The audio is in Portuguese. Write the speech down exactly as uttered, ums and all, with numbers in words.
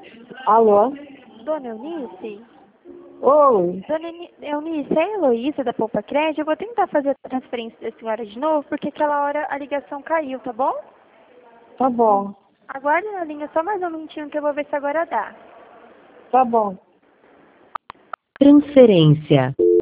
Alô? Dona Eunice? Oi. Dona Eni- Eunice, é a Heloísa da Poupa Crédito. Eu vou tentar fazer a transferência da senhora de novo, porque aquela hora a ligação caiu, tá bom? Tá bom. Aguarde na linha só mais um minutinho que eu vou ver se agora dá. Tá bom. Transferência.